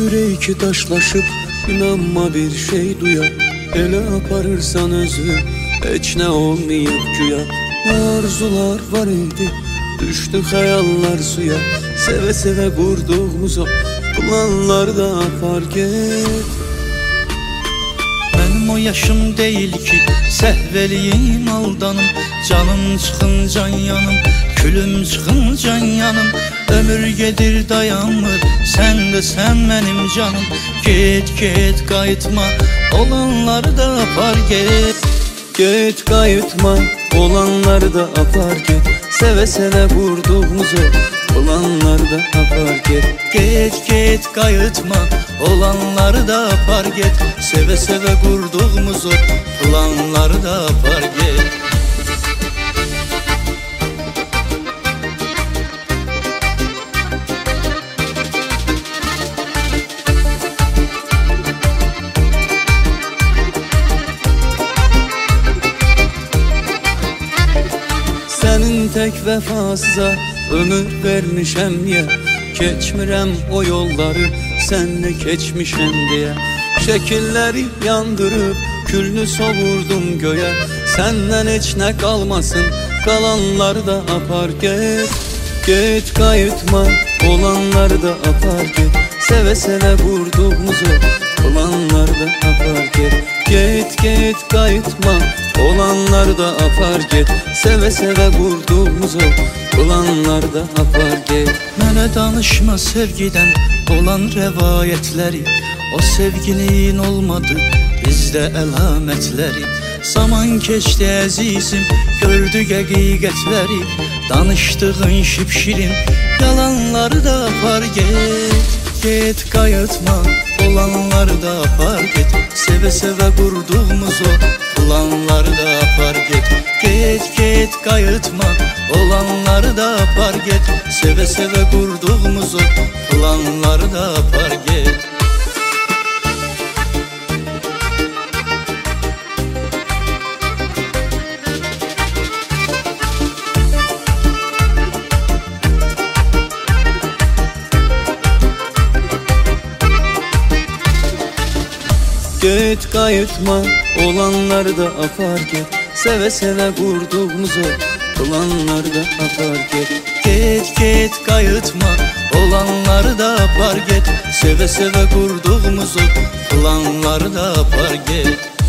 Ürək daşlaşıb, inanma bir şey duya. Elə aparırsan özü, heç nə olmayıb güya. Nə arzular var idi, düşdü xəyallar suya. Sevə-sevə qurduğumuz o planlar da apar get. Mənim o yaşım deyil ki, səhv eləyim aldanım. Canım çıxın can yanım, külüm çıxın can yanım. Ömür gedir dayanmır, sən də sən mənim canım. Get get qayıtma, olanları da apar get. Get qayıtma, olanları da apar get. Sevə-sevə qurduğumuz o planlar da apar get. Get get qayıtma, olanları da apar get. Sevə-sevə qurduğumuz o planları da apar get. Sənin tək vəfasıza ömür vermişəm ya. Keçmirəm o yolları, sənlə keçmişəm deyə. Şəkilləri yandırıb, külünü sovurdum göyə. Səndən heç nə qalmasın, qalanları da apar get. Get qayıtma, olanları da apar get. Sevə-sevə qurduğumuz o planları da apar get. Get get qayıtma, olanları da apar get. Sevə-sevə qurduğumuz o planları da apar get. Mənə danışma sevgidən olan rəvayətləri. O sevginin olmadı bizdə əlamətləri. Zaman keçdi əzizim, gördük həqiqətləri. Danışdığın şipşirin yalanları da apar get. Get qayıtma, olanları da apar get. Sevə-sevə qurduğumuz o planları da apar get. Get get qayıtma, olanları da apar get. Sevə-sevə qurduğumuz o planları da apar get. Get qayıtma, olanları da apar get. Sevə-sevə qurduğumuz o planları da apar get. Get get qayıtma, olanları da apar get. Sevə-sevə qurduğumuz o planları da apar get.